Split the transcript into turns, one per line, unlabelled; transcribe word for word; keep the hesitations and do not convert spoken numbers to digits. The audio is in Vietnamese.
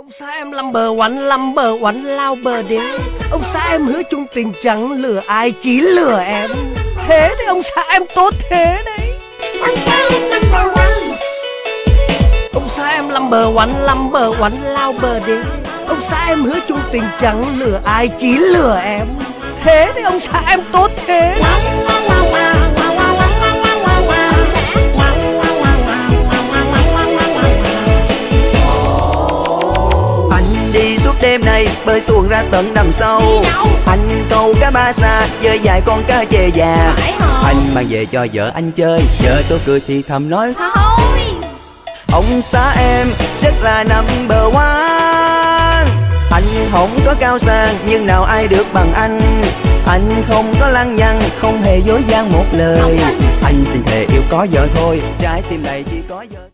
Ông xã em number one, number one lao bờ đế. Ông xã em hứa chung tình chẳng lừa ai, chỉ lừa em. Thế đấy, ông xã em tốt thế đấy.
Ông xã em number one.
Ông xã em number one, number one lao bờ đế. Ông xã em hứa chung tình chẳng lừa ai, chỉ lừa em. Thế đấy, ông xã em tốt thế.
Đi suốt đêm này bơi tuôn ra tận đằng sâu. Anh câu cá ba sa với vài con cá chê già. Anh mang về cho vợ anh chơi, vợ tôi cười thì thầm nói
thôi.
Ông xã em rất là number one. Anh không có cao sang nhưng nào ai được bằng anh. Anh không có lăng nhăng, không hề dối gian một lời. Anh xin thề yêu có vợ thôi, trái tim này chỉ có vợ.